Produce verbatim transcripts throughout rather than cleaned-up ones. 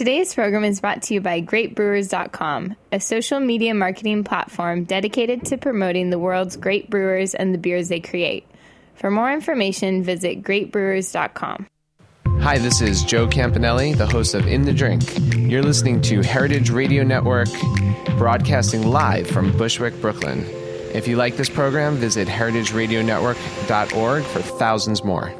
Today's program is brought to you by great brewers dot com, a social media marketing platform dedicated to promoting the world's great brewers and the beers they create. For more information, visit great brewers dot com. Hi, this is Joe Campanelli, the host of In the Drink. You're listening to Heritage Radio Network, broadcasting live from Bushwick, Brooklyn. If you like this program, visit heritage radio network dot org for thousands more.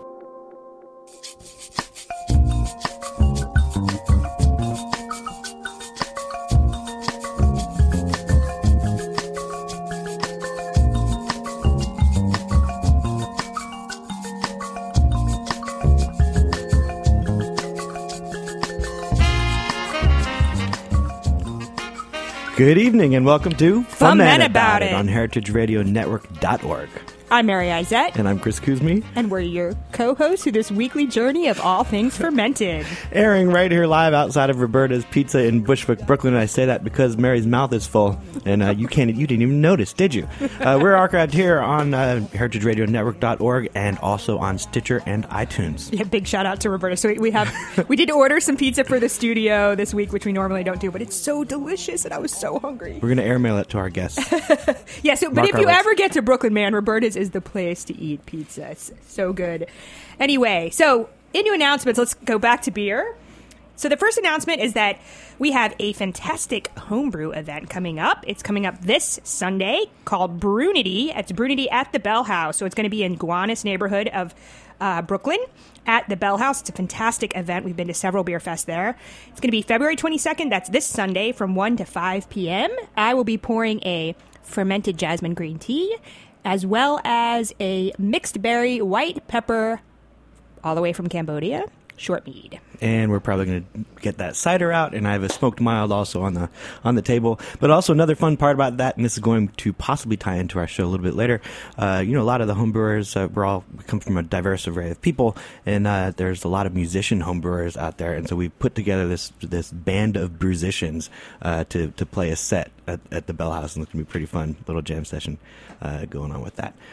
Good evening and welcome to Foment About It on heritage radio network dot org. I'm Mary Izette. And I'm Chris Kuzmi. And we're your co-hosts through this weekly journey of all things fermented. Airing right here live outside of Roberta's Pizza in Bushwick, Brooklyn. And I say that because Mary's mouth is full. And uh, you can't, you didn't even notice, did you? Uh, we're archived here on uh, heritage radio network dot org and also on Stitcher and iTunes. Yeah, big shout out to Roberta. So we, we have we did order some pizza for the studio this week, which we normally don't do, but it's so delicious and I was so hungry. We're going to airmail it to our guests. Yeah, so, but Mark if you list. ever get to Brooklyn, man, Roberta's is the place to eat pizza. It's so good. Anyway, so into announcements, let's go back to beer. So the first announcement is that we have a fantastic homebrew event coming up. It's coming up this Sunday called Brunity. It's Brunity at the Bell House. So it's going to be in Gowanus neighborhood of uh, Brooklyn at the Bell House. It's a fantastic event. We've been to several beer fests there. It's going to be February twenty-second. That's this Sunday from one to five p.m. I will be pouring a fermented jasmine green tea as well as a mixed berry white pepper all the way from Cambodia short mead. And we're probably going to get that cider out, and I have a smoked mild also on the on the table. But also another fun part about that, and this is going to possibly tie into our show a little bit later. Uh, you know, a lot of the homebrewers, uh, we're all we come from a diverse array of people, and uh, there's a lot of musician homebrewers out there, and so we put together this this band of musicians uh, to to play a set at, at the Bell House, and it's going to be a pretty fun little jam session uh, going on with that.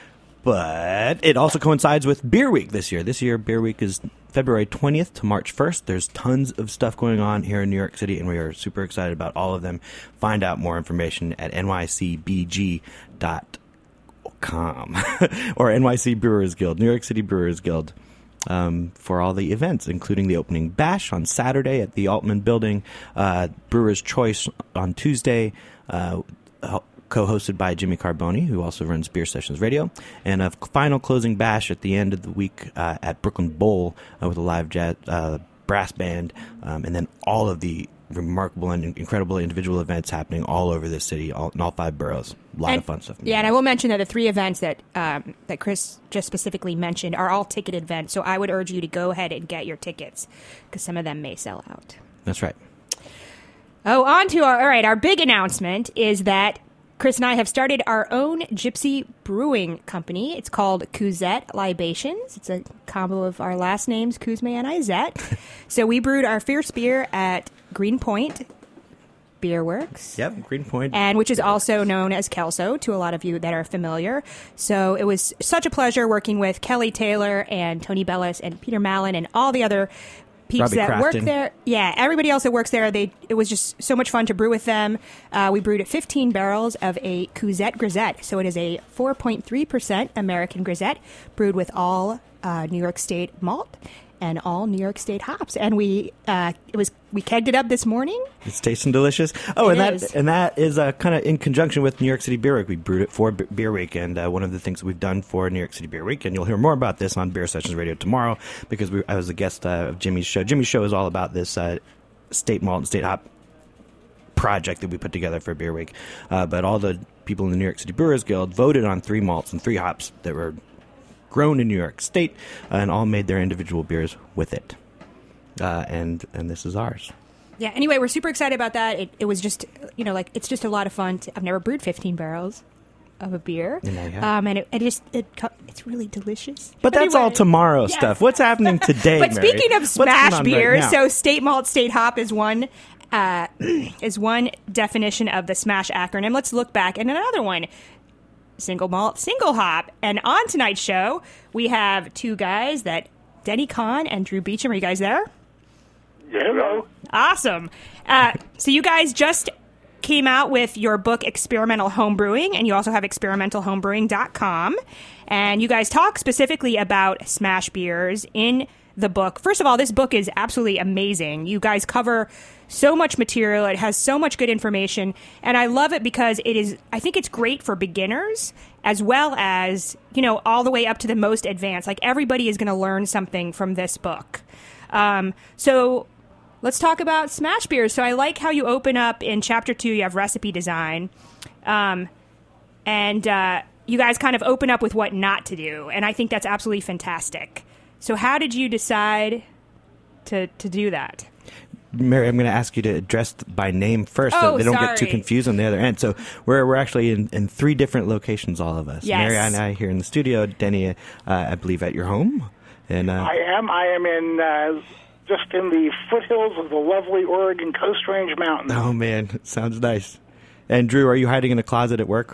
But it also coincides with Beer Week this year. This year, Beer Week is February twentieth to March first. There's tons of stuff going on here in New York City, and we are super excited about all of them. Find out more information at N Y C B G dot com or N Y C Brewers Guild, New York City Brewers Guild, um, for all the events, including the opening bash on Saturday at the Altman Building, uh, Brewer's Choice on Tuesday, uh, co-hosted by Jimmy Carboni, who also runs Beer Sessions Radio, and a final closing bash at the end of the week uh, at Brooklyn Bowl uh, with a live jazz, uh, brass band, um, and then all of the remarkable and incredible individual events happening all over the city, all, in all five boroughs. A lot and, of fun stuff. Yeah, and I will mention that the three events that um, that Chris just specifically mentioned are all ticketed events, so I would urge you to go ahead and get your tickets, because some of them may sell out. That's right. Oh, on to our, all right, our big announcement is that Chris and I have started our own gypsy brewing company. It's called Kuzette Libations. It's a combo of our last names, Kuzme and Izette. So we brewed our fierce beer at Greenpoint Beer Works. Yep, Greenpoint. And which is also known as Kelso to a lot of you that are familiar. So it was such a pleasure working with Kelly Taylor and Tony Bellis and Peter Mallon and all the other peeps Robbie that Crafton. work there. Yeah, everybody else that works there. They it was just so much fun to brew with them. Uh, we brewed fifteen barrels of a Kuzette Grisette. So it is a four point three percent American Grisette brewed with all uh, New York State malt and all New York State hops. And we uh, it was we kegged it up this morning. It's tasting delicious. Oh, It and that is. and that is uh, kind of in conjunction with New York City Beer Week. We brewed it for B- Beer Week, and uh, one of the things that we've done for New York City Beer Week, and you'll hear more about this on Beer Sessions Radio tomorrow, because we, I was a guest uh, of Jimmy's show. Jimmy's show is all about this uh, state malt and state hop project that we put together for Beer Week. Uh, but all the people in the New York City Brewers Guild voted on three malts and three hops that were grown in New York State, uh, and all made their individual beers with it. Uh, and and this is ours. Yeah, anyway, we're super excited about that. It, it was just, you know, like, it's just a lot of fun. To, I've never brewed fifteen barrels of a beer. And now you have. Um, and it, it just, it, it's really delicious. But that's Anyway, all tomorrow yes. stuff. What's happening today, But Mary? speaking of What's going smash on beer, right now? so state malt, state hop is one uh, is one definition of the smash acronym. Let's look back at another one. Single malt, single hop. And on tonight's show, we have two guys that Denny Kahn and Drew Beecham. Are you guys there? Yes, hello. Awesome. Uh, so you guys just came out with your book, Experimental Homebrewing, and you also have experimental homebrewing dot com. And you guys talk specifically about smash beers in the book. First of all, this book is absolutely amazing. You guys cover so much material. It has so much good information. And I love it because it is, I think it's great for beginners as well as, you know, all the way up to the most advanced. Like, everybody is going to learn something from this book. Um, so let's talk about smash beers. So I like how you open up in chapter two, you have recipe design. Um, and uh, you guys kind of open up with what not to do. And I think that's absolutely fantastic. So how did you decide to to do that? Mary, I'm going to ask you to address by name first, oh, so they don't sorry. get too confused on the other end. So we're we're actually in, in three different locations, all of us. Yes. Mary and I here in the studio, Denny, uh, I believe, at your home. And uh, I am. I am in uh, just in the foothills of the lovely Oregon Coast Range Mountains. Oh, man, sounds nice. And Drew, are you hiding in a closet at work?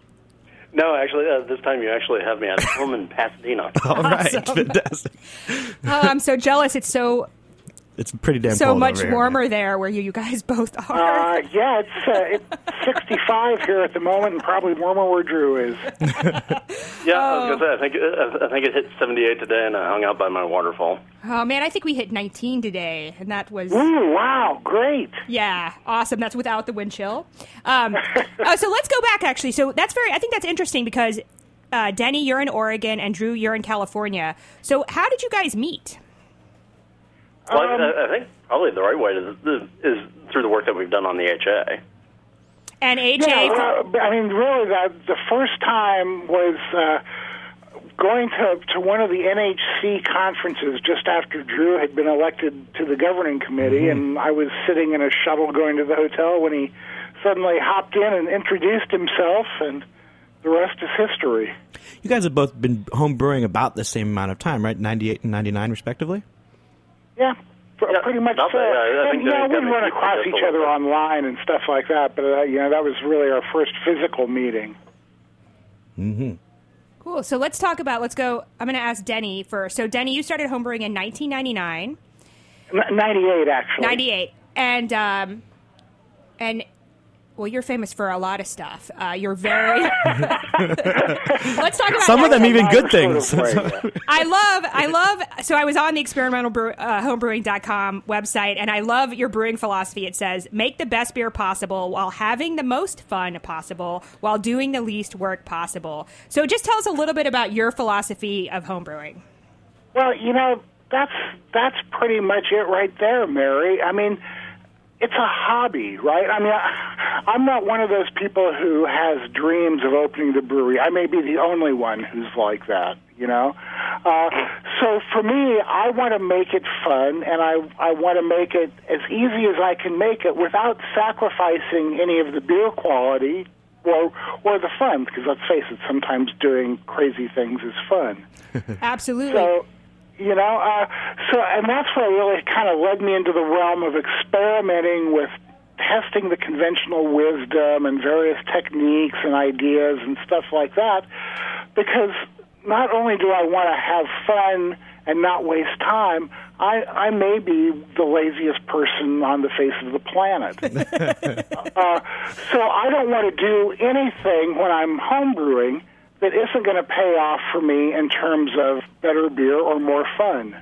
No, actually, uh, this time you actually have me at home in Pasadena. All right, Awesome. fantastic. Oh, I'm so jealous. It's so It's pretty damn so cold much over here, warmer man. there where you, you guys both are. Uh, yeah, it's uh, it's sixty-five here at the moment, and probably warmer where Drew is. Yeah, I was gonna say I think uh, I think it hit seventy-eight today, and I hung out by my waterfall. Oh, man, I think we hit nineteen today, and that was... Ooh, wow, great. Yeah, awesome. That's without the wind chill. Um, uh, so let's go back, actually. So that's very, I think that's interesting because, uh, Denny, you're in Oregon, and Drew, you're in California. So how did you guys meet? Well, Um, I, I think probably the right way is, is through the work that we've done on the H A. And A J... Yeah, well, I mean, really, the, the first time was uh, going to, to one of the N H C conferences just after Drew had been elected to the governing committee, mm-hmm. and I was sitting in a shuttle going to the hotel when he suddenly hopped in and introduced himself, and the rest is history. You guys have both been home brewing about the same amount of time, right? ninety-eight and ninety-nine, respectively? Yeah, pr- Yeah, pretty much not so. bad. Yeah, I And, think you know, that we'd kinda run keeps across it each a little other bit. online and stuff like that, but, uh, you know, that was really our first physical meeting. Mm-hmm. Cool. So let's talk about, let's go, I'm going to ask Denny first. So, Denny, you started homebrewing in nineteen ninety-nine. N- ninety-eight, actually. ninety-eight. And, um, and, well, you're famous for a lot of stuff. Uh, you're very... Let's talk about Some of that. them even good Sort of things. way, yeah. I love, I love, so I was on the experimental brew, uh, homebrewing dot com website, and I love your brewing philosophy. It says, make the best beer possible while having the most fun possible, while doing the least work possible. So just tell us a little bit about your philosophy of homebrewing. Well, you know, that's that's pretty much it right there, Mary. I mean, it's a hobby, right? I mean, I, I'm not one of those people who has dreams of opening the brewery. I may be the only one who's like that, you know? Uh, so for me, I want to make it fun, and I, I want to make it as easy as I can make it without sacrificing any of the beer quality or, or the fun, because let's face it, sometimes doing crazy things is fun. Absolutely. So, you know, uh, so, and that's what really kind of led me into the realm of experimenting with testing the conventional wisdom and various techniques and ideas and stuff like that, because not only do I want to have fun and not waste time, I, I may be the laziest person on the face of the planet. uh, so I don't want to do anything when I'm homebrewing that isn't going to pay off for me in terms of better beer or more fun.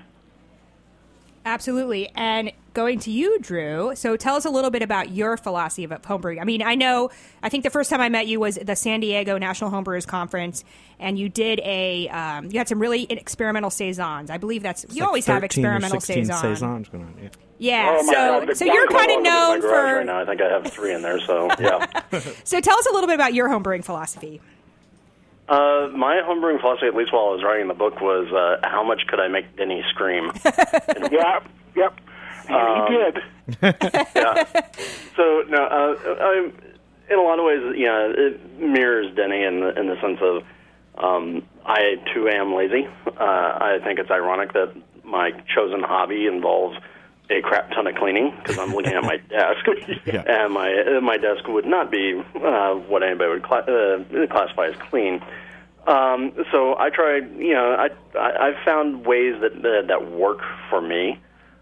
Absolutely. And going to you, Drew, so tell us a little bit about your philosophy of homebrewing. I mean, I know, I think the first time I met you was the San Diego National Homebrewers Conference, and you did a, um, you had some really experimental saisons. I believe that's, you Like always have thirteen or experimental sixteen saisons. saisons going on, yeah. Yeah, Oh, my so God. so The you're one kind of in my known garage for, Right now, I think I have three in there, so yeah. so tell us a little bit about your homebrewing philosophy. Uh, my homebrewing philosophy, at least while I was writing the book, was uh, how much could I make Denny scream? Yep, yep. And Um, he did. Yeah. So, no, uh, I, in a lot of ways, you know, it mirrors Denny in the, in the sense of um, I, too, am lazy. Uh, I think it's ironic that my chosen hobby involves a crap ton of cleaning because I'm looking at my desk, Yeah. and my uh, my desk would not be uh, what anybody would cla- uh, classify as clean. Um, so I tried, you know, I, I I found ways that that, that work for me.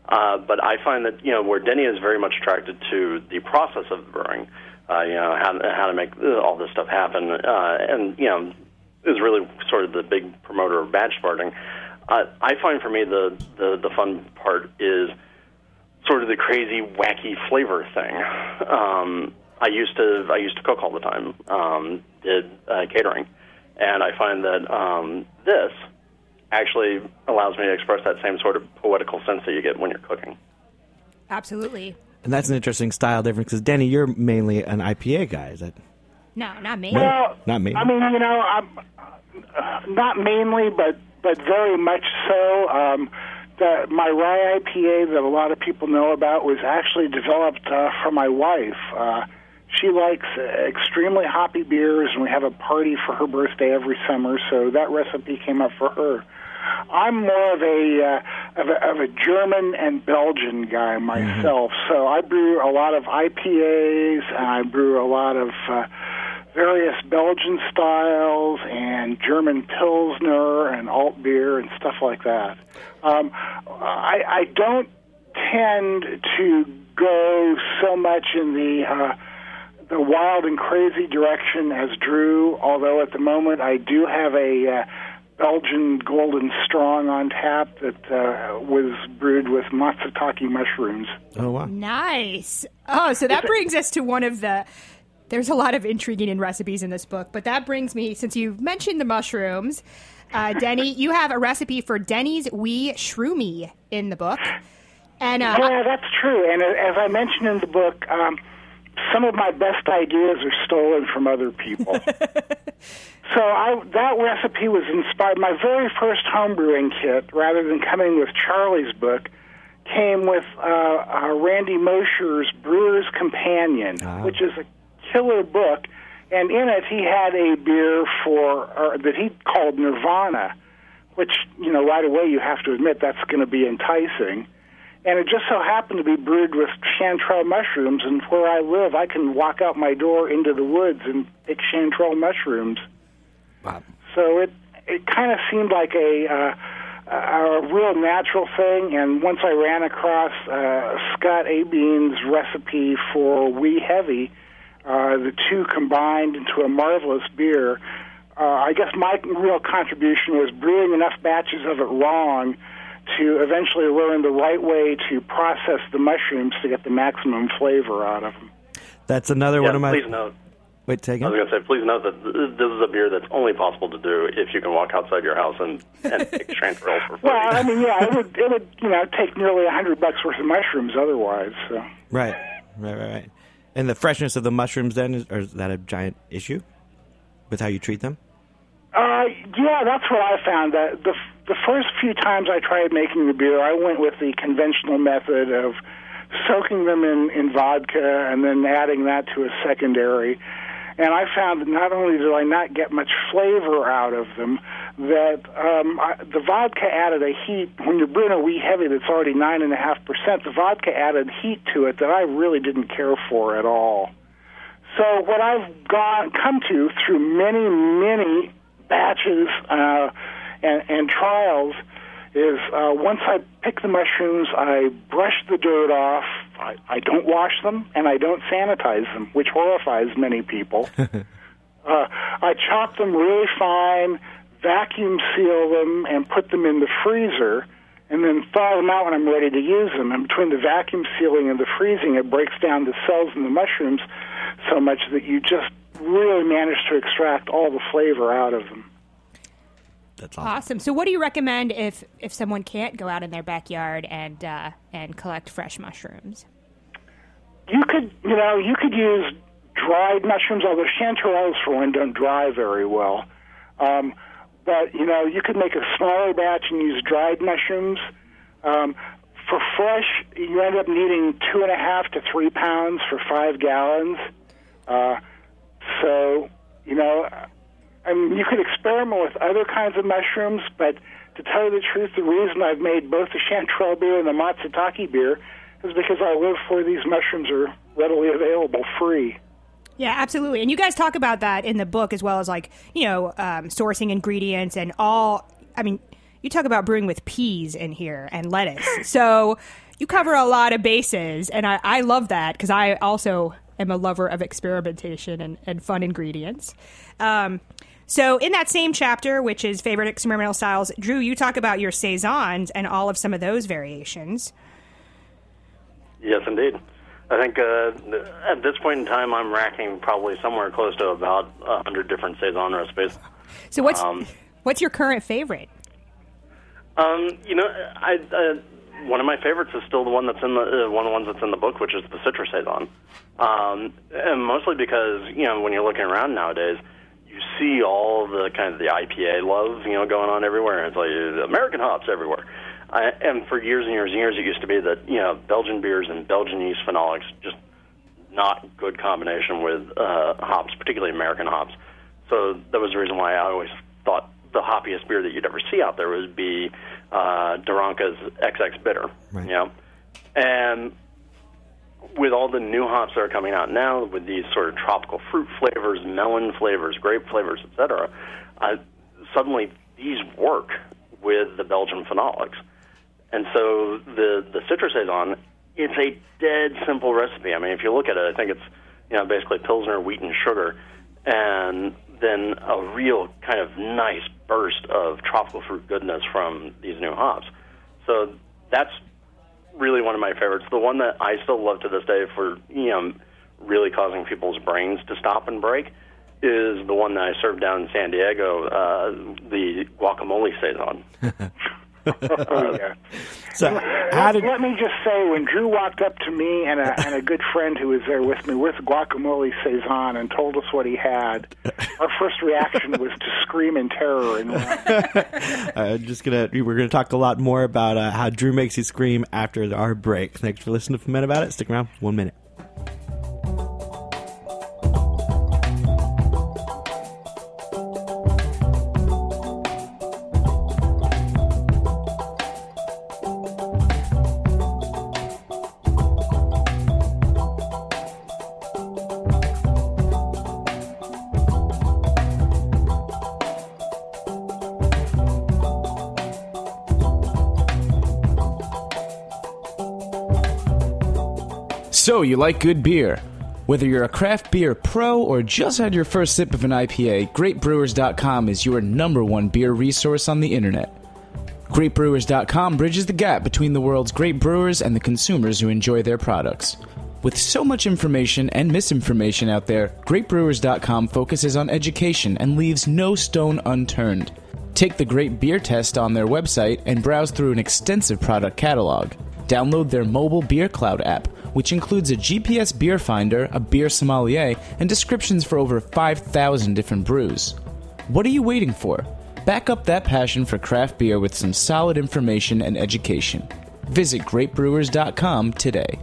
Uh, but I find that, you know, where Denny is very much attracted to the process of the brewing, uh, you know, how, how to make all this stuff happen, uh, and, you know, is really sort of the big promoter of batch starting. Uh, I find for me the, the, the fun part is sort of the crazy, wacky flavor thing. Um, I used to I used to cook all the time, um, did uh, catering, and I find that um, this actually allows me to express that same sort of poetical sense that you get when you're cooking. Absolutely. And that's an interesting style difference, because, Denny, you're mainly an I P A guy, is that? No, not me. Well, not mainly. I mean, you know, I'm uh, not mainly, but but very much so. Um, the, my rye I P A that a lot of people know about was actually developed uh, for my wife. Uh, she likes extremely hoppy beers, and we have a party for her birthday every summer, so that recipe came up for her. I'm more of a, uh, of a of a German and Belgian guy myself, mm-hmm. so I brew a lot of I P As, and I brew a lot of uh, various Belgian styles and German Pilsner and alt beer and stuff like that. Um, I, I don't tend to go so much in the uh, the wild and crazy direction as Drew, although at the moment I do have a uh, Belgian Golden Strong on tap that uh, was brewed with matsutake mushrooms. Oh, wow. Nice. Oh, so that brings us to one of the... There's a lot of intriguing in recipes in this book, but that brings me, since you've mentioned the mushrooms, uh, Denny, you have a recipe for Denny's Wee Shroomy in the book. And uh, yeah, that's true. And as I mentioned in the book, um, some of my best ideas are stolen from other people. So I, that recipe was inspired. My very first homebrewing kit, rather than coming with Charlie's book, came with uh, uh, Randy Mosher's Brewer's Companion, ah. which is a killer book. And in it, he had a beer for or, that he called Nirvana, which, you know, right away you have to admit that's going to be enticing. And it just so happened to be brewed with chanterelle mushrooms, and where I live, I can walk out my door into the woods and pick chanterelle mushrooms. Wow. So it it kind of seemed like a uh, a real natural thing. And once I ran across uh, Scott Abean's recipe for Wee Heavy, uh, the two combined into a marvelous beer. Uh, I guess my real contribution was brewing enough batches of it wrong to eventually learn the right way to process the mushrooms to get the maximum flavor out of them. That's another yeah, one of my... Please note. Wait, take it. I was going to say, please note that this is a beer that's only possible to do if you can walk outside your house and, and pick chanterelle for free. Well, I mean, yeah, it would, it would you know, take nearly a hundred bucks worth of mushrooms otherwise. So. Right, right, right, right. And the freshness of the mushrooms, then, is, or is that a giant issue with how you treat them? Uh, yeah, that's what I found. That the the first few times I tried making the beer, I went with the conventional method of soaking them in, in vodka and then adding that to a secondary. And I found that not only did I not get much flavor out of them, that um, I, the vodka added a heat. When you're brewing a Wee Heavy that's already nine and a half percent, the vodka added heat to it that I really didn't care for at all. So what I've gone come to through many, many batches uh, and, and trials is uh, once I pick the mushrooms, I brush the dirt off. I, I don't wash them, and I don't sanitize them, which horrifies many people. uh, I chop them really fine, vacuum seal them, and put them in the freezer, and then thaw them out when I'm ready to use them. And between the vacuum sealing and the freezing, it breaks down the cells in the mushrooms so much that you just really manage to extract all the flavor out of them. That's awesome. Awesome. So what do you recommend if, if someone can't go out in their backyard and uh, and collect fresh mushrooms? You could, you know, you could use dried mushrooms, although chanterelles, for one, don't dry very well. Um, but, you know, you could make a smaller batch and use dried mushrooms. Um, for fresh, you end up needing two and a half to three pounds for five gallons. Uh, so, you know, I mean, you could experiment with other kinds of mushrooms, but to tell you the truth, the reason I've made both the chanterelle beer and the matsutake beer is because I live where these mushrooms are readily available free. Yeah, absolutely. And you guys talk about that in the book, as well as, like, you know, um, sourcing ingredients and all. I mean, you talk about brewing with peas in here and lettuce. So you cover a lot of bases, and I, I love that because I also am a lover of experimentation and, and fun ingredients. Um, so in that same chapter, which is favorite experimental styles, Drew, you talk about your saisons and all of some of those variations. Yes, indeed. I think uh, at this point in time, I'm racking probably somewhere close to about a hundred different saison recipes. So what's Um, what's your current favorite? Um, you know, I, uh, one of my favorites is still the one that's in the uh, one of the ones that's in the book, which is the citrus saison. Um, and mostly because, you know, when you're looking around nowadays, you see all the kind of the I P A love, you know, going on everywhere. It's like American hops everywhere. I, and for years and years and years, it used to be that, you know, Belgian beers and Belgian yeast phenolics, just not good combination with uh, hops, particularly American hops. So that was the reason why I always thought the hoppiest beer that you'd ever see out there would be uh, Daronca's X X Bitter. Right. You know? And with all the new hops that are coming out now, with these sort of tropical fruit flavors, melon flavors, grape flavors, et cetera, uh, suddenly these work with the Belgian phenolics. And so the, the citrus saison, it's a dead simple recipe. I mean, if you look at it, I think it's, you know, basically Pilsner, wheat, and sugar, and then a real kind of nice burst of tropical fruit goodness from these new hops. So that's really one of my favorites. The one that I still love to this day for, you know, really causing people's brains to stop and break is the one that I served down in San Diego, uh, the guacamole saison. Oh, yeah. So, let, how did... let me just say, when Drew walked up to me and a, and a good friend who was there with me with guacamole saison and told us what he had, our first reaction was to scream in terror and laugh. uh, just gonna we're gonna talk a lot more about uh, how Drew makes you scream after our break. Thanks for listening to Ferment About It. Stick around, one minute. So, you like good beer? Whether you're a craft beer pro or just had your first sip of an I P A, great brewers dot com is your number one beer resource on the internet. great brewers dot com bridges the gap between the world's great brewers and the consumers who enjoy their products. With so much information and misinformation out there, great brewers dot com focuses on education and leaves no stone unturned. Take the Great Beer Test on their website and browse through an extensive product catalog. Download their mobile Beer Cloud app, which includes a G P S beer finder, a beer sommelier, and descriptions for over five thousand different brews. What are you waiting for? Back up that passion for craft beer with some solid information and education. Visit great brewers dot com today.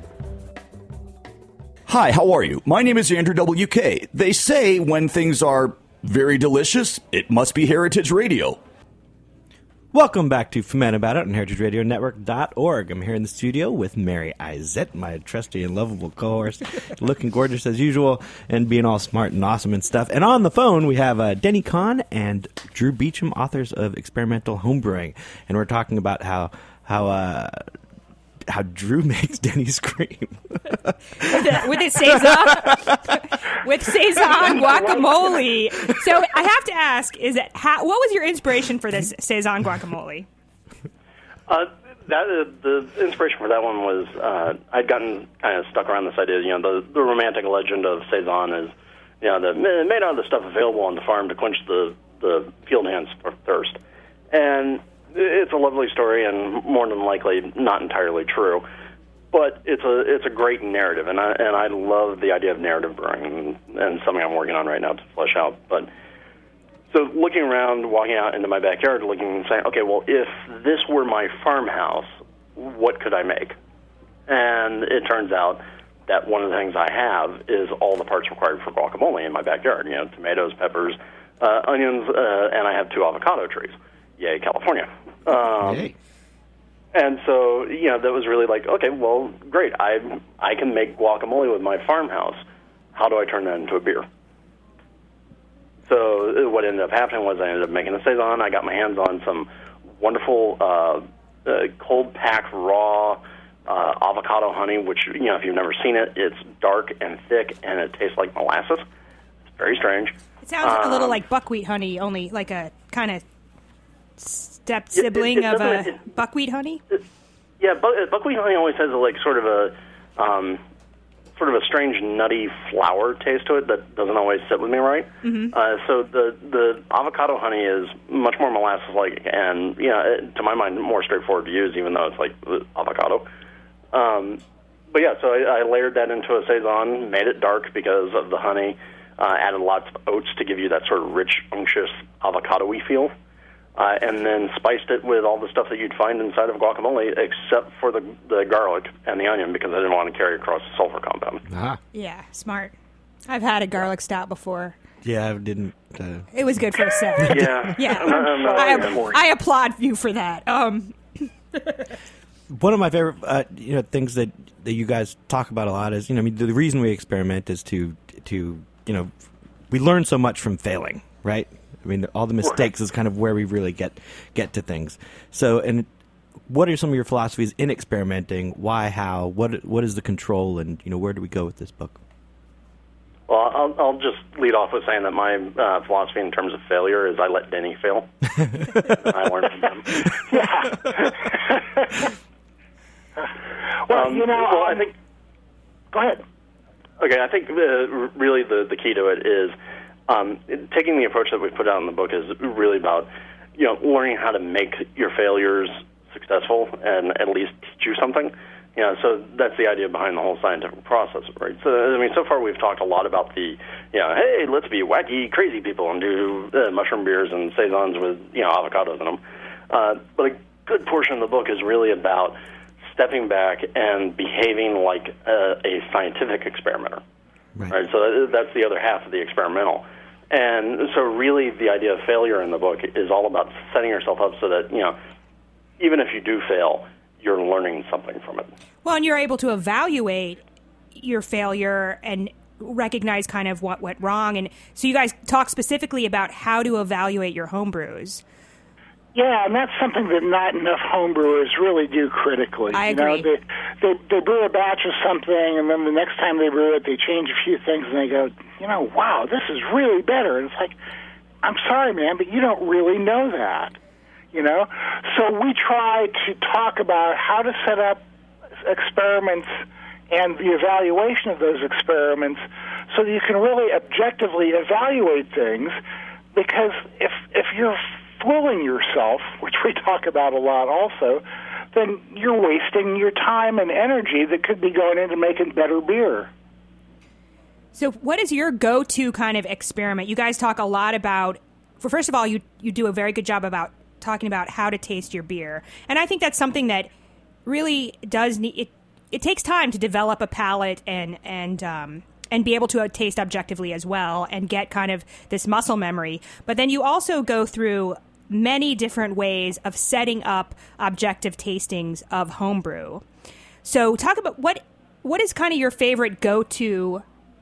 Hi, how are you? My name is Andrew W K. They say when things are very delicious, it must be Heritage Radio. Welcome back to Ferment About It on heritage radio network dot org. I'm here in the studio with Mary Izette, my trusty and lovable co-host, looking gorgeous as usual and being all smart and awesome and stuff. And on the phone, we have uh, Denny Kahn and Drew Beecham, authors of Experimental Homebrewing. And we're talking about how how uh, how Drew makes Denny scream. with, it, with his saison, with saison guacamole. So I have to ask: Is it how, what was your inspiration for this saison guacamole? Uh, that uh, the inspiration for that one was uh, I'd gotten kind of stuck around this idea. You know, the the romantic legend of saison is, you know, the made out of the stuff available on the farm to quench the the field hand's thirst, and it's a lovely story and more than likely not entirely true. But it's a it's a great narrative, and I and I love the idea of narrative brewing, and, and something I'm working on right now to flesh out. But so looking around, walking out into my backyard, looking and saying, okay, well, if this were my farmhouse, what could I make? And it turns out that one of the things I have is all the parts required for guacamole in my backyard. You know, tomatoes, peppers, uh, onions, uh, and I have two avocado trees. Yay, California! Um, Yay. And so, you know, that was really like, okay, well, great. I I can make guacamole with my farmhouse. How do I turn that into a beer? So what ended up happening was I ended up making a saison. I got my hands on some wonderful uh, uh, cold pack raw uh, avocado honey, which, you know, if you've never seen it, it's dark and thick, and it tastes like molasses. It's very strange. It sounds um, a little like buckwheat honey, only like a kind of step sibling it, it, it of a it, buckwheat honey. It, yeah, bu- buckwheat honey always has a, like sort of a um, sort of a strange nutty flour taste to it that doesn't always sit with me right. Mm-hmm. Uh, so the the avocado honey is much more molasses-like, and you know, it, to my mind, more straightforward to use, even though it's like avocado. Um, but yeah, so I, I layered that into a saison, made it dark because of the honey, uh, added lots of oats to give you that sort of rich, unctuous avocado-y feel, uh, and then spiced it with all the stuff that you'd find inside of guacamole, except for the the garlic and the onion, because I didn't want to carry across the sulfur compound. Ah. Yeah, smart. I've had a garlic stout before. Yeah, I didn't. Uh... It was good for a sec. yeah, yeah. I'm, I'm, I, I applaud you for that. Um. One of my favorite, uh, you know, things that, that you guys talk about a lot is, you know, I mean, the, the reason we experiment is to, to, you know, we learn so much from failing, right? I mean, all the mistakes is kind of where we really get get to things. So, and what are some of your philosophies in experimenting? Why, how, what, what is the control, and, you know, where do we go with this book? Well, I'll, I'll just lead off with saying that my uh, philosophy in terms of failure is I let Denny fail. I learn from him. Yeah. well, um, you know, well, um, I think. Go ahead. Okay, I think the, really the, the key to it is um, taking the approach that we've put out in the book is really about, you know, learning how to make your failures successful and at least teach you something. You know, so that's the idea behind the whole scientific process, right? So, I mean, so far we've talked a lot about the, you know, hey, let's be wacky, crazy people and do uh, mushroom beers and saisons with, you know, avocados in them. Uh, but a good portion of the book is really about stepping back and behaving like a, a scientific experimenter, right? right? So that's the other half of the experimental. And so really the idea of failure in the book is all about setting yourself up so that, you know, even if you do fail, you're learning something from it. Well, and you're able to evaluate your failure and recognize kind of what went wrong. And so you guys talk specifically about how to evaluate your home brews. Yeah, and that's something that not enough homebrewers really do critically. I you agree. know, they, they they brew a batch of something, and then the next time they brew it, they change a few things, and they go, you know, wow, this is really better. And it's like, I'm sorry, man, but you don't really know that. You know, so we try to talk about how to set up experiments and the evaluation of those experiments so that you can really objectively evaluate things, because if if you're fooling yourself, which we talk about a lot also, then you're wasting your time and energy that could be going into making better beer. So what is your go-to kind of experiment? You guys talk a lot about, for first of all, you you do a very good job about talking about how to taste your beer. And I think that's something that really does need, it, it takes time to develop a palate and, and, um, and be able to taste objectively as well and get kind of this muscle memory. But then you also go through many different ways of setting up objective tastings of homebrew. So talk about what, what is kind of your favorite go-to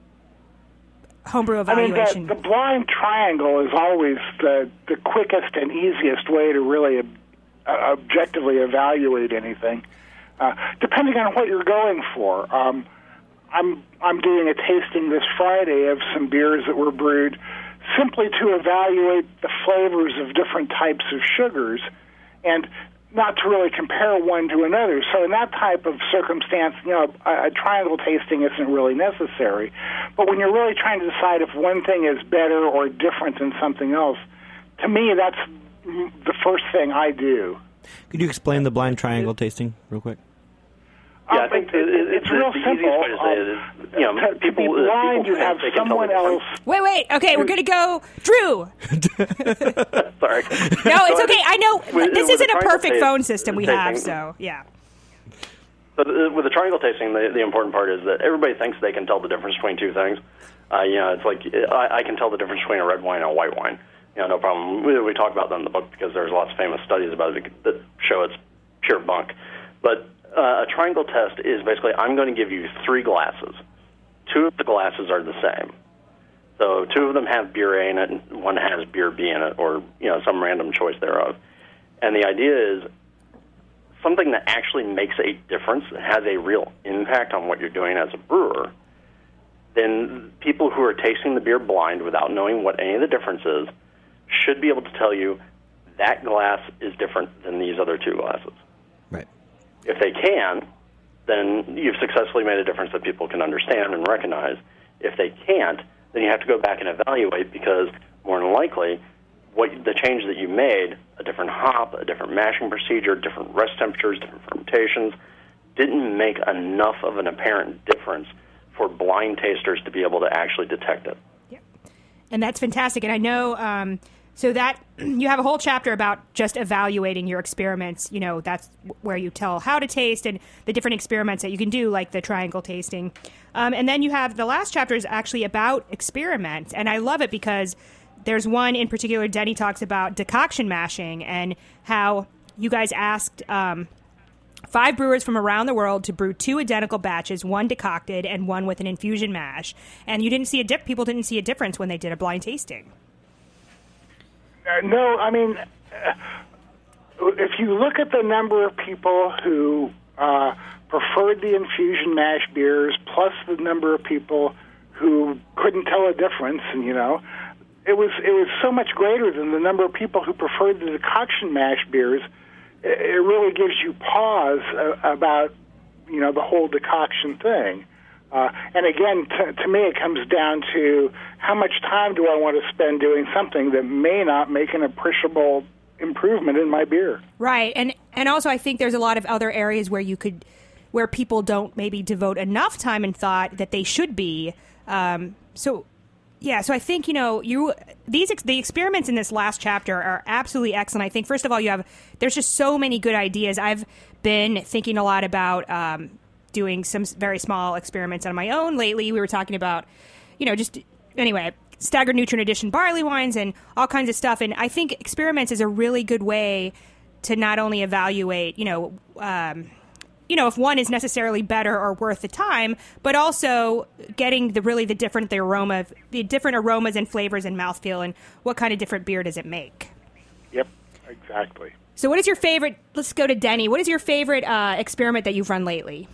homebrew evaluation? I mean, the, the blind triangle is always the, the quickest and easiest way to really uh, objectively evaluate anything, uh, depending on what you're going for. Um, I'm I'm doing a tasting this Friday of some beers that were brewed simply to evaluate the flavors of different types of sugars, and not to really compare one to another. So in that type of circumstance, you know, a, a triangle tasting isn't really necessary. But when you're really trying to decide if one thing is better or different than something else, to me, that's the first thing I do. Could you explain the blind triangle tasting real quick? Yeah, I think it, it, it's the, real the simple. easiest way to say it is, you know, to, people, to be blind, uh, people you have think they can tell someone the else. Wait, wait. Okay, we're going to go. Drew. Sorry. No, it's okay. I know With- this with isn't the a perfect triangle phone taste- system we tasting- have, so yeah. But uh, with the triangle tasting, the, the important part is that everybody thinks they can tell the difference between two things. Uh, you know, it's like I, I can tell the difference between a red wine and a white wine. You know, no problem. We, we talk about that in the book because there's lots of famous studies about it that show it's pure bunk. But uh, a triangle test is basically I'm going to give you three glasses. Two of the glasses are the same. So two of them have beer A in it, and one has beer B in it, or you know some random choice thereof. And the idea is something that actually makes a difference, has a real impact on what you're doing as a brewer, then people who are tasting the beer blind without knowing what any of the difference is should be able to tell you that glass is different than these other two glasses. Right. If they can, then you've successfully made a difference that people can understand and recognize. If they can't, then you have to go back and evaluate, because more than likely, what the change that you made, a different hop, a different mashing procedure, different rest temperatures, different fermentations, didn't make enough of an apparent difference for blind tasters to be able to actually detect it. Yeah. And that's fantastic. And I know, um, so that you have a whole chapter about just evaluating your experiments. You know, that's where you tell how to taste and the different experiments that you can do, like the triangle tasting. Um, and then you have the last chapter is actually about experiments. And I love it because there's one in particular, Denny talks about decoction mashing and how you guys asked um, five brewers from around the world to brew two identical batches, one decocted and one with an infusion mash. And you didn't see a dip. People didn't see a difference when they did a blind tasting. Uh, no, I mean, uh, if you look at the number of people who uh, preferred the infusion mash beers, plus the number of people who couldn't tell a difference, and you know, it was it was so much greater than the number of people who preferred the decoction mash beers. It, it really gives you pause uh, about you know the whole decoction thing. Uh, and again, t- to me, it comes down to how much time do I want to spend doing something that may not make an appreciable improvement in my beer. Right, and and also I think there's a lot of other areas where you could, where people don't maybe devote enough time and thought that they should be. Um, so, yeah, so I think you know you these ex- the experiments in this last chapter are absolutely excellent. I think first of all, you have there's just so many good ideas. I've been thinking a lot about. Um, doing some very small experiments on my own lately. We were talking about, you know, just, anyway, staggered nutrient addition barley wines and all kinds of stuff. And I think experiments is a really good way to not only evaluate, you know, um, you know, if one is necessarily better or worth the time, but also getting the really the different, the aroma, the different aromas and flavors and mouthfeel and what kind of different beer does it make. Yep, exactly. So what is your favorite, let's go to Denny, what is your favorite uh, experiment that you've run lately?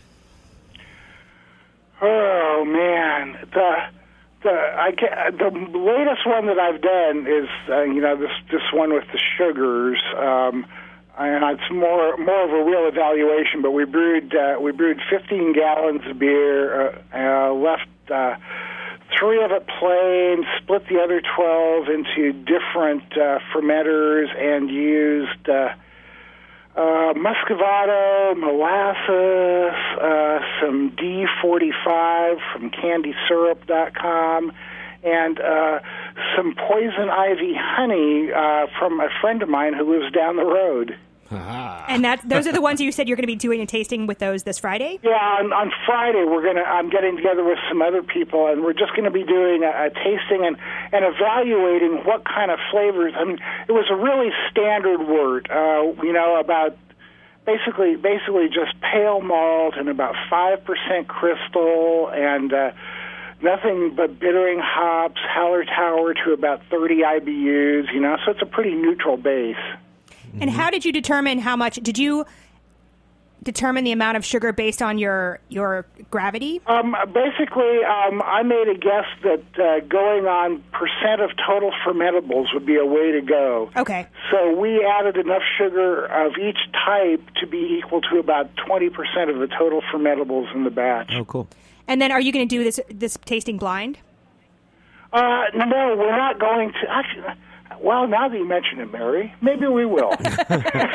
Oh man, the the I get, the latest one that I've done is uh, you know this this one with the sugars, um, and it's more more of a real evaluation. But we brewed uh, we brewed fifteen gallons of beer, uh, uh, left uh, three of it plain, split the other twelve into different uh, fermenters, and used. Uh, Uh, Muscovado, molasses, uh, some D forty-five from candy syrup dot com, and uh, some poison ivy honey uh, from a friend of mine who lives down the road. And that those are the ones you said you're going to be doing a tasting with those this Friday? Yeah, on, on Friday we're gonna. I'm getting together with some other people, and we're just going to be doing a, a tasting and, and evaluating what kind of flavors. I mean, it was a really standard wort, uh, you know, about basically basically just pale malt and about five percent crystal and uh, nothing but bittering hops, Hallertauer to about thirty I B Us. You know, so it's a pretty neutral base. And how did you determine how much? Did you determine the amount of sugar based on your your gravity? Um, basically, um, I made a guess that uh, going on percent of total fermentables would be a way to go. Okay. So we added enough sugar of each type to be equal to about twenty percent of the total fermentables in the batch. Oh, cool. And then are you going to do this this tasting blind? Uh, no, we're not going to. Actually, well, now that you mention it, Mary, maybe we will. um, but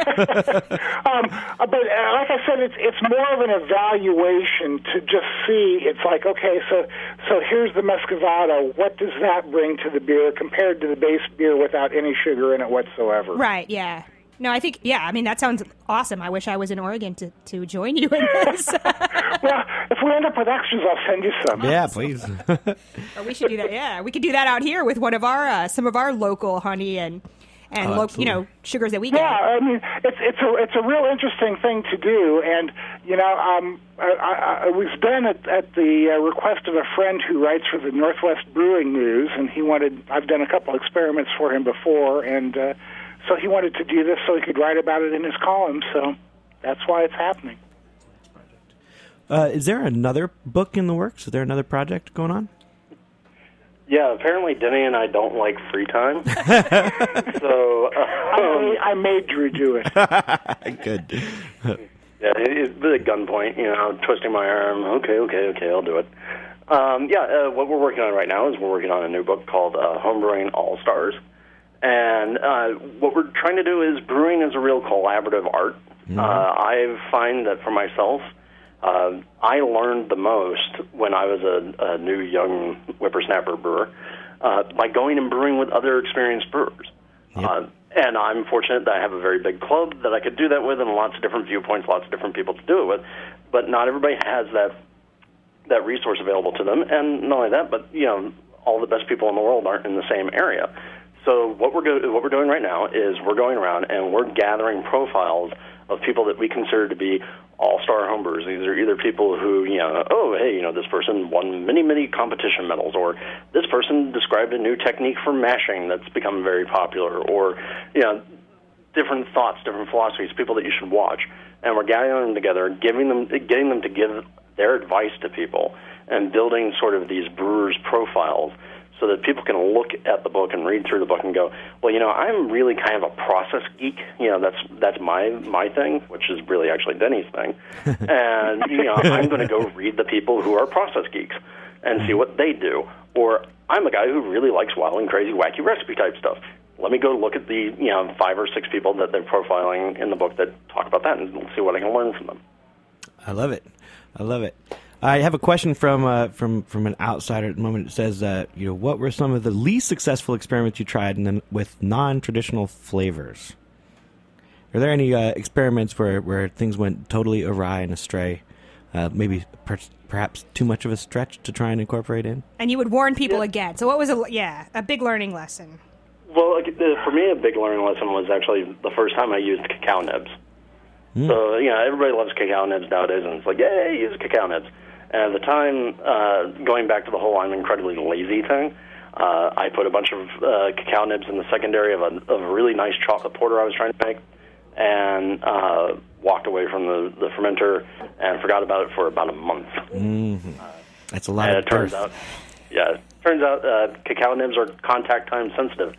uh, like I said, it's it's more of an evaluation to just see. It's like, okay, so so here's the Muscovado. What does that bring to the beer compared to the base beer without any sugar in it whatsoever? Right, yeah. No, I think, yeah, I mean, that sounds awesome. I wish I was in Oregon to, to join you in this. Well, if we end up with extras, I'll send you some. Yeah, please. Or we should do that, yeah. We could do that out here with one of our, uh, some of our local honey and, and Oh, lo- absolutely. you know, sugars that we get. Yeah, I mean, it's it's a it's a real interesting thing to do, and you know, um, I, I, it was done at, at the uh, request of a friend who writes for the Northwest Brewing News, and he wanted. I've done a couple experiments for him before, and uh, so he wanted to do this so he could write about it in his column. So that's why it's happening. Uh, is there another book in the works? Is there another project going on? Yeah, apparently Denny and I don't like free time. so um, I, made, I made Drew do it. Good. Yeah, it's the gunpoint, you know, twisting my arm. Okay, okay, okay, I'll do it. Um, yeah, uh, what we're working on right now is we're working on a new book called uh, Homebrewing All-Stars. And uh, what we're trying to do is brewing is a real collaborative art. Mm-hmm. Uh, I find that for myself, uh, I learned the most when I was a, a new young whippersnapper brewer uh, by going and brewing with other experienced brewers. Yep. Uh, and I'm fortunate that I have a very big club that I could do that with and lots of different viewpoints, lots of different people to do it with. But not everybody has that that resource available to them. And not only that, but, you know, all the best people in the world aren't in the same area. So what we're go- what we're doing right now is we're going around and we're gathering profiles of people that we consider to be all-star homebrewers. These are either people who, you know, oh, hey, you know, this person won many, many competition medals, or this person described a new technique for mashing that's become very popular, or, you know, different thoughts, different philosophies, people that you should watch. And we're gathering them together, giving them, getting them to give their advice to people, and building sort of these brewers' profiles so that people can look at the book and read through the book and go, well, you know, I'm really kind of a process geek. You know, that's that's my my thing, which is really actually Denny's thing. And, you know, I'm going to go read the people who are process geeks and see what they do. Or I'm a guy who really likes wild and crazy, wacky recipe type stuff. Let me go look at the, you know, five or six people that they're profiling in the book that talk about that and see what I can learn from them. I love it. I love it. I have a question from uh, from from an outsider at the moment. It says, uh, you know, what were some of the least successful experiments you tried and then with non-traditional flavors? Are there any uh, experiments where, where things went totally awry and astray? Uh, maybe per- perhaps too much of a stretch to try and incorporate in? And you would warn people yeah. again. So what was a yeah a big learning lesson? Well, like, uh, for me, a big learning lesson was actually the first time I used cacao nibs. Mm. So, you know, everybody loves cacao nibs nowadays, and it's like, yay, use cacao nibs. And at the time, uh, going back to the whole I'm incredibly lazy thing, uh, I put a bunch of uh, cacao nibs in the secondary of a, of a really nice chocolate porter I was trying to make, and uh, walked away from the, the fermenter and forgot about it for about a month. Mm-hmm. Uh, That's a lot and of it turns birth. out, yeah, it turns out uh, cacao nibs are contact time sensitive.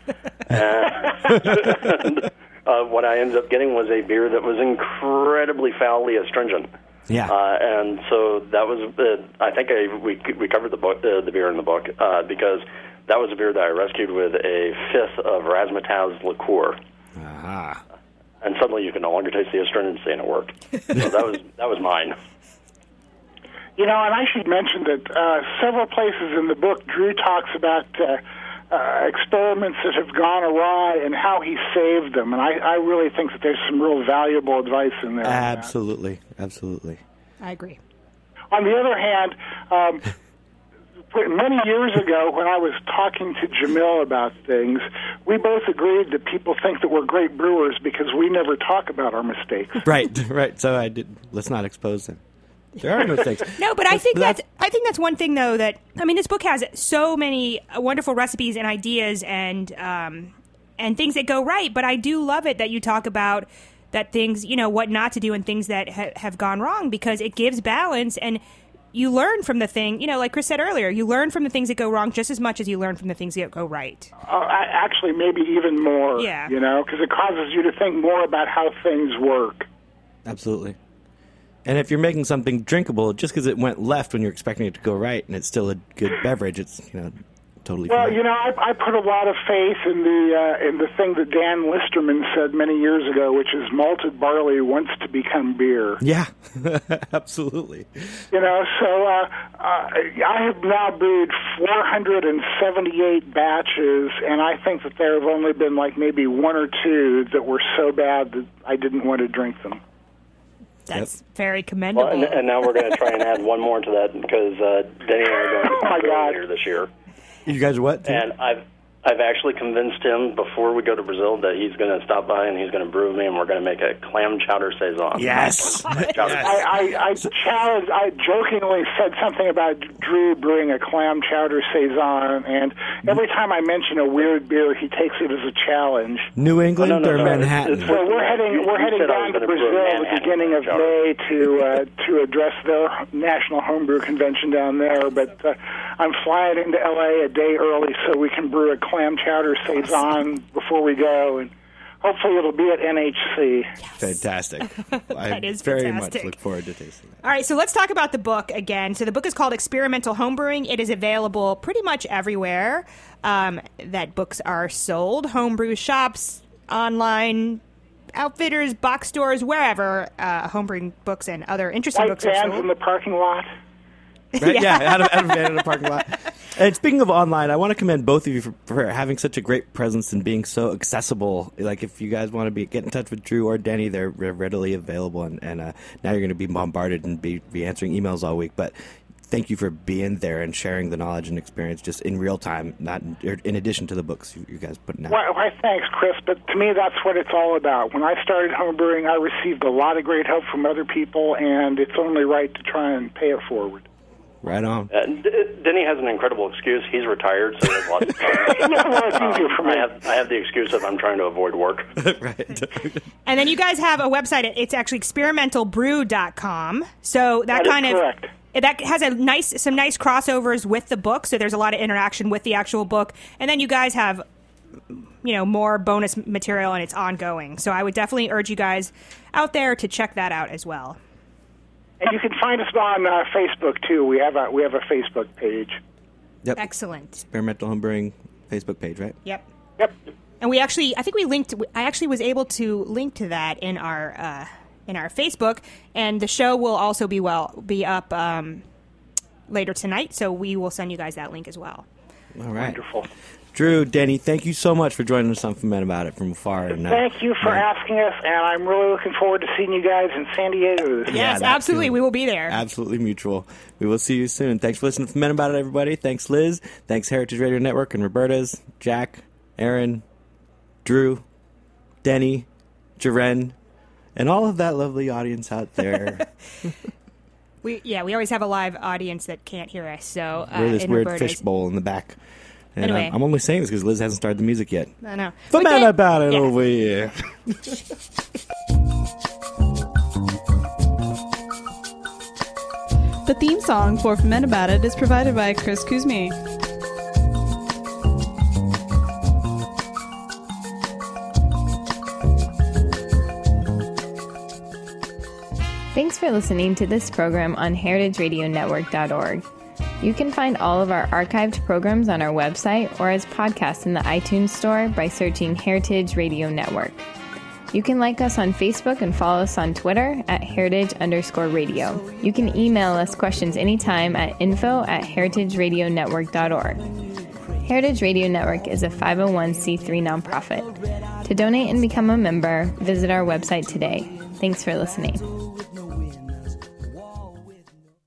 and uh, what I ended up getting was a beer that was incredibly foully astringent. Yeah, uh, and so that was. Uh, I think I, we we covered the book, uh, the beer in the book, uh, because that was a beer that I rescued with a fifth of razzmatazz liqueur. Ah. And suddenly you can no longer taste the astringency, and it worked. So that was that was mine. You know, and I should mention that uh, several places in the book, Drew talks about uh, uh, experiments that have gone awry and how he saved them. And I, I really think that there's some real valuable advice in there. Absolutely, absolutely. I agree. On the other hand, um, many years ago when I was talking to Jamil about things, we both agreed that people think that we're great brewers because we never talk about our mistakes. Right, right. So I did. Let's not expose them. There are mistakes. No, but I think that's I think that's one thing though that I mean this book has so many wonderful recipes and ideas and um, and things that go right. But I do love it that you talk about that things, you know, what not to do and things that ha- have gone wrong, because it gives balance and you learn from the thing. You know, like Chris said earlier, you learn from the things that go wrong just as much as you learn from the things that go right. Uh, actually, maybe even more. Yeah. You know, because it causes you to think more about how things work. Absolutely. And if you're making something drinkable, just because it went left when you're expecting it to go right, and it's still a good beverage, it's, you know, totally well, fine. you know, I, I put a lot of faith in the uh, in the thing that Dan Listerman said many years ago, which is malted barley wants to become beer. Yeah, absolutely. You know, so uh, uh, I have now brewed four hundred seventy-eight batches, and I think that there have only been like maybe one or two that were so bad that I didn't want to drink them. That's yep. very commendable. Well, and, and now we're going to try and add one more to that because uh, Denny and I are going to oh my God. later this year. You guys what? And I've I've actually convinced him before we go to Brazil that he's going to stop by and he's going to brew me, and we're going to make a clam chowder saison. Yes. Chowder. I, I, I challenged, I jokingly said something about Drew brewing a clam chowder saison, and every time I mention a weird beer, he takes it as a challenge. New England Oh, no, no, or no, Manhattan? it's- So we're heading You- we're you heading said I down was to gonna brew Brazil at the Manhattan beginning of chowder. May to uh, to address the National Homebrew Convention down there. But uh, I'm flying into L A a day early so we can brew a clam chowder saison before we go, and hopefully it'll be at N H C. Fantastic. I is very fantastic. much look forward to tasting that. All right, so let's talk about the book again. So the book is called Experimental Homebrewing. It is available pretty much everywhere um, that books are sold. Homebrew shops, online outfitters, box stores, wherever uh, homebrewing books and other interesting White books are vans sold. in the parking lot. Right? Yeah, out of, out of, out of the parking lot. And speaking of online, I want to commend both of you for, for having such a great presence and being so accessible. Like, if you guys want to be get in touch with Drew or Denny, they're, they're readily available. And, and uh, now you're going to be bombarded and be, be answering emails all week. But thank you for being there and sharing the knowledge and experience just in real time, not in, in addition to the books you, you guys putting out. Why, why, thanks, Chris. But to me, that's what it's all about. When I started homebrewing, I received a lot of great help from other people, and it's only right to try and pay it forward. Right on. Uh, D- Denny has an incredible excuse. He's retired, so he has lots of time. Yeah, well, it's easier for Um, me. I have, I have the excuse of I'm trying to avoid work. Right. And then you guys have a website. It's actually experimental brew dot com. So that, That is kind of correct. that has a nice some nice crossovers with the book. So there's a lot of interaction with the actual book. And then you guys have you know more bonus material, and it's ongoing. So I would definitely urge you guys out there to check that out as well. And you can find us on uh, Facebook too. We have a we have a Facebook page. Yep. Excellent. Experimental Homebrewing Facebook page, right? Yep. Yep. And we actually, I think we linked. I actually was able to link to that in our uh, in our Facebook, and the show will also be well be up um, later tonight. So we will send you guys that link as well. All right. Wonderful. Drew, Denny, thank you so much for joining us on Ferment About It from afar. And, uh, Thank you for yeah. asking us, and I'm really looking forward to seeing you guys in San Diego. this Yeah, Yes, that absolutely. too. We will be there. Absolutely mutual. We will see you soon. Thanks for listening to Ferment About It, everybody. Thanks, Liz. Thanks, Heritage Radio Network and Roberta's, Jack, Aaron, Drew, Denny, Jaren, and all of that lovely audience out there. We yeah, we always have a live audience that can't hear us. So uh, We're this in weird Roberta's. fishbowl in the back. And Anyway. I'm, I'm only saying this because Liz hasn't started the music yet. I know. Ferment We can't- About It yeah. over here. The theme song for Ferment About It is provided by Chris Kuzmi. Thanks for listening to this program on heritage radio network dot org. You can find all of our archived programs on our website or as podcasts in the iTunes Store by searching Heritage Radio Network. You can like us on Facebook and follow us on Twitter at heritage underscore radio. You can email us questions anytime at info at heritage radio network dot org. Heritage Radio Network is a five oh one c three nonprofit. To donate and become a member, visit our website today. Thanks for listening.